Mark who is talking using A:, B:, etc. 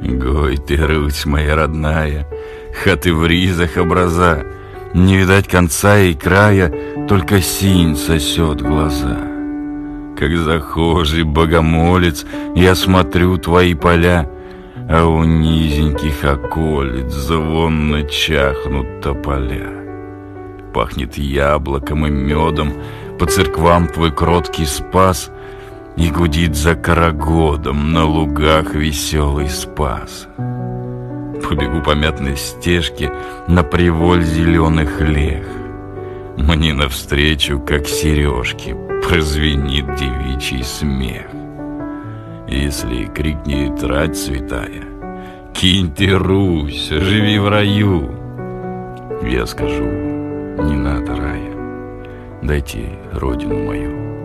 A: Гой ты, Русь моя родная, хаты в ризах образа, не видать конца и края, только синь сосет глаза. Как захожий богомолец я смотрю твои поля, а у низеньких околиц звонно чахнут тополя. Пахнет яблоком и медом, по церквам твой кроткий спас, и гудит за карагодом на лугах веселый спас. Побегу по мятной стежке на приволь зеленых лег. Мне навстречу, как сережки, прозвенит девичий смех. Если крикнет рать святая: «Кинь ты, Русь, живи в раю!» Я скажу: не надо рая, дайте родину мою.